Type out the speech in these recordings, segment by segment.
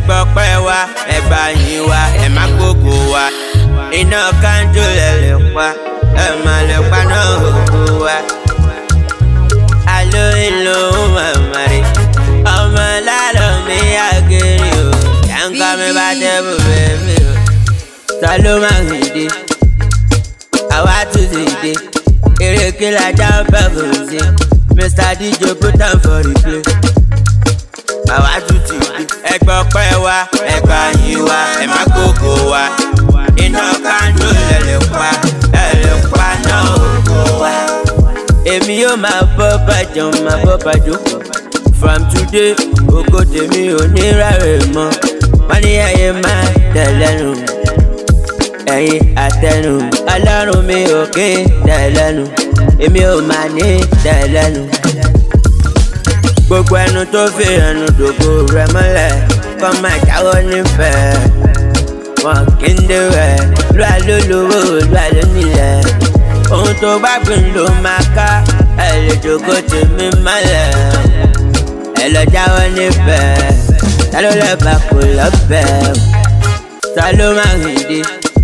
gbọ́ pẹ́ wá ẹ gbà yín wá ẹ má gbogbo wá iná kanjú lẹ lè pa ẹ má lè pa náà òkú wá. alo ìlú mamari ọmọ lálọ́ mi àgẹ̀rẹ̀ o yàǹkà mi bá tẹ́ bù bẹ́ẹ̀ o ta ló máa ń dé àwa tún ti dé eré kí la já bẹ́ẹ̀ kò sí Mr. DJ put am for replay. àwa tún ti dé ẹ gbọ́ pẹ́ wá ẹ gbà yín wá ẹ má kókó wá iná kanjú lẹ lè pa náà òkú wá. èmi yóò máa bọ́ bàjọ́ máa bọ́ bàjọ́ from today ògo tèmi ò ní rárẹ̀ mọ́ wọ́n ní ayé máa tẹ̀lẹ́nu ẹ̀yin àtẹnu ọlọ́run mi ò kí tẹ̀lẹ́nu èmi ò máa ní tẹ̀lẹ́nu. gbogbo ẹnu tó fi ẹnu dògbò rẹ mọ́lẹ̀ kọ́ máa jáwọ́ nífẹ̀ẹ́ wọn kì í dẹ̀wẹ̀ lóà ló lówó lóà ló nílẹ̀ ohun tó bá gbìn ló máa ká ẹ lè dògbò tèmi mọ́lẹ̀ ẹ lọ jáwọ́ nífẹ̀ẹ́ ta ló lẹ́bàá kò lọ́bẹ̀ẹ́ ta ló máa ń dé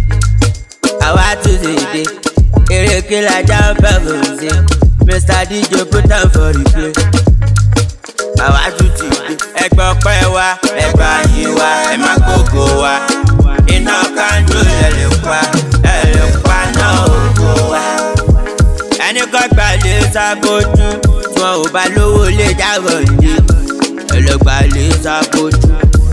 àwa tún ti dé eré kí la já bẹ́ẹ̀ kò sí Mr. DJ put am for replay. àwa tún ti dé ẹ gbọ́ pẹ́ wá ẹ gbà yín wá ẹ má gbogbo wá iná kanjú lẹ lè pa náà òkú wá. ẹni kọ́ gbàlè sábójú tí wọn ò bá lówó lè jábọ̀ ní ẹlẹ́gbàlè sábójú.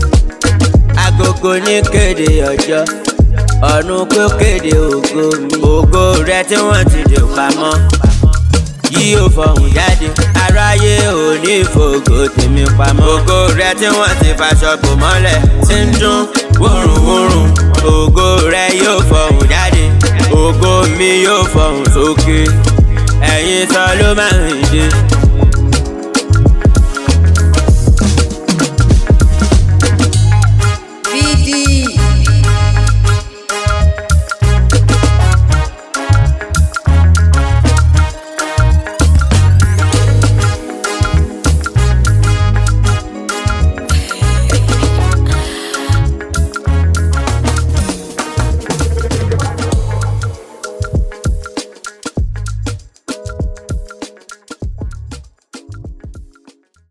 agogo ní kéde ọjọ́ ọ̀run kó kéde ògo mi ògo rẹ tí wọ́n ti dè pamọ́ yìí ò fọhùn jáde aráyé ò ní fògo tèmi pamọ́ ògo rẹ tí wọ́n ti faṣọ bò mọ́lẹ̀ tí ń dún wúrùwúrùn ògo rẹ yóò fọhùn jáde ògo mi yóò fọhùn sókè ẹ̀yin sọ ló máa ń dé.